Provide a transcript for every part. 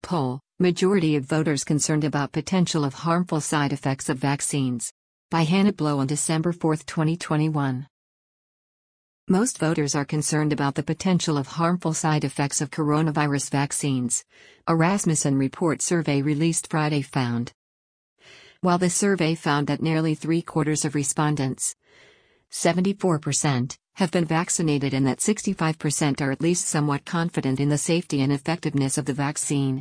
poll, majority of voters concerned about potential of harmful side effects of vaccines. By Hannah Blow on December 4, 2021. Most voters are concerned about the potential of harmful side effects of coronavirus vaccines, a Rasmussen report survey released Friday found. While the survey found that nearly 3/4 of respondents, 74%, have been vaccinated and that 65% are at least somewhat confident in the safety and effectiveness of the vaccine,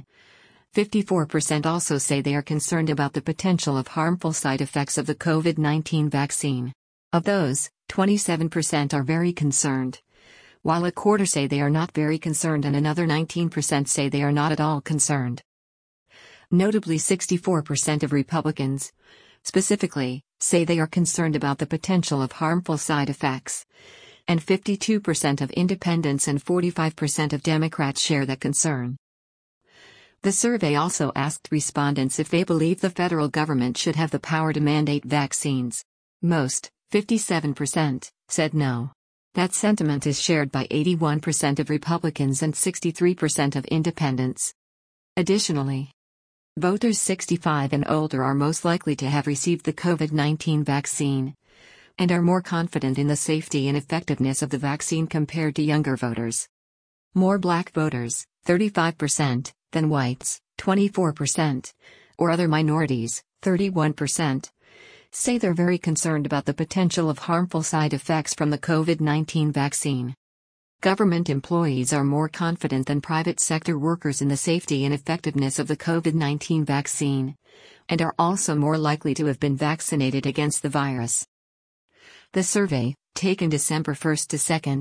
54% also say they are concerned about the potential of harmful side effects of the COVID-19 vaccine. Of those, 27% are very concerned, while a quarter say they are not very concerned and another 19% say they are not at all concerned. Notably, 64% of Republicans, specifically, say they are concerned about the potential of harmful side effects, and 52% of independents and 45% of Democrats share that concern. The survey also asked respondents if they believe the federal government should have the power to mandate vaccines. Most, 57%, said no. That sentiment is shared by 81% of Republicans and 63% of independents. Additionally, voters 65 and older are most likely to have received the COVID-19 vaccine, and are more confident in the safety and effectiveness of the vaccine compared to younger voters. More Black voters, 35%, than whites, 24%, or other minorities, 31%, say they're very concerned about the potential of harmful side effects from the COVID-19 vaccine. Government employees are more confident than private sector workers in the safety and effectiveness of the COVID-19 vaccine, and are also more likely to have been vaccinated against the virus. The survey, taken December 1 to 2,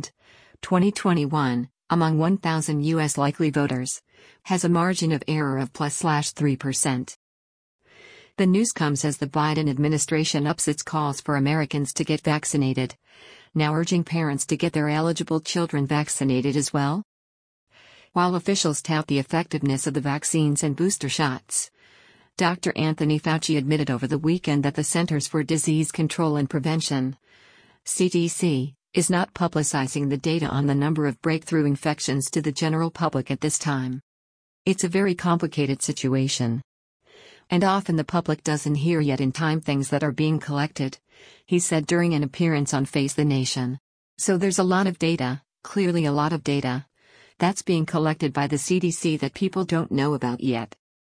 2021, among 1,000 U.S. likely voters, has a margin of error of +3%. The news comes as the Biden administration ups its calls for Americans to get vaccinated, now urging parents to get their eligible children vaccinated as well. While officials tout the effectiveness of the vaccines and booster shots, Dr. Anthony Fauci admitted over the weekend that the Centers for Disease Control and Prevention, CDC, is not publicizing the data on the number of breakthrough infections to the general public at this time. It's a very complicated situation. And often the public doesn't hear yet in time things that are being collected, he said during an appearance on Face the Nation. So there's a lot of data, clearly a lot of data, that's being collected by the CDC that people don't know about yet.